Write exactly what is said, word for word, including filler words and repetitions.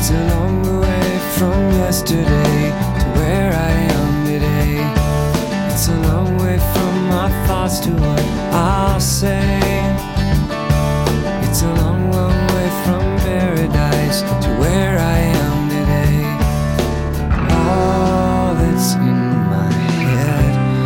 It's a long way from yesterday to where I am today. It's a long way from my thoughts to what I'll say.